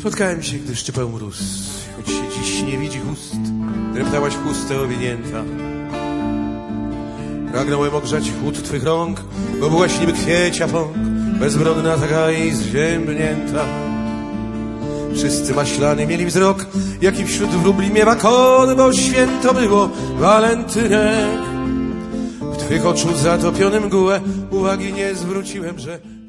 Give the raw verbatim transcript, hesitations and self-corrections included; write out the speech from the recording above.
Spotkałem się, gdy szczypał mróz, choć się dziś nie widzi ust, dreptałaś w chustę owinięta. Pragnąłem ogrzać chłód twych rąk, bo byłaś niby kwiecia pąk, bezbronna taka i zziębnięta. Wszyscy maślany mieli wzrok, jaki wśród wróbli miewa kon, bo święto było walentynek. W twych oczu zatopionym mgłę uwagi nie zwróciłem, że